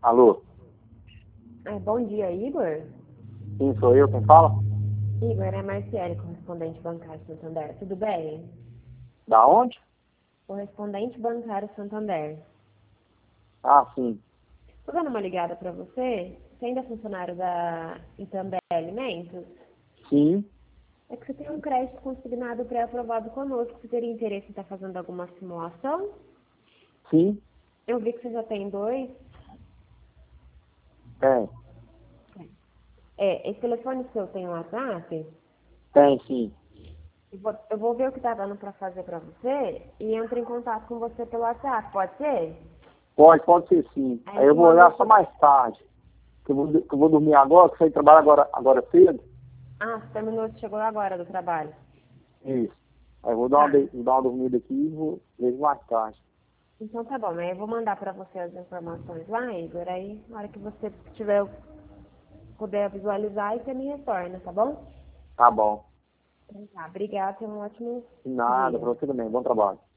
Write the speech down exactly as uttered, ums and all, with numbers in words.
Alô? É, bom dia, Igor. Sim, sou eu quem fala? Igor, é Marciele, correspondente bancário Santander. Tudo bem? Da onde? Correspondente bancário Santander. Ah, sim. Tô dando uma ligada para você. Você ainda é funcionário da Itambé Alimentos? Sim, É que você tem um crédito consignado pré-aprovado conosco. Você teria interesse em estar fazendo alguma simulação? sim, Eu vi que você já tem dois. tem. É, esse telefone seu tem um WhatsApp? Tem, sim. Eu vou, eu vou ver o que tá dando para fazer para você e entro em contato com você pelo WhatsApp. Pode ser? Pode, pode ser sim. Aí Aí eu eu te vou mando olhar o só mais tarde. Que eu vou, que eu vou dormir agora, que eu saí de trabalho agora, agora cedo. Ah, você terminou, chegou agora do trabalho. Isso. Aí eu vou dar uma, Tá. de- vou dar uma dormida aqui e vou vejo mais tarde. Então tá bom, aí eu vou mandar pra você as informações lá, Igor. Aí, na hora que você tiver, puder visualizar, aí você me retorna, tá bom? Tá bom. Então tá, obrigada, tenha um ótimo De nada, dia. pra você também. Bom trabalho.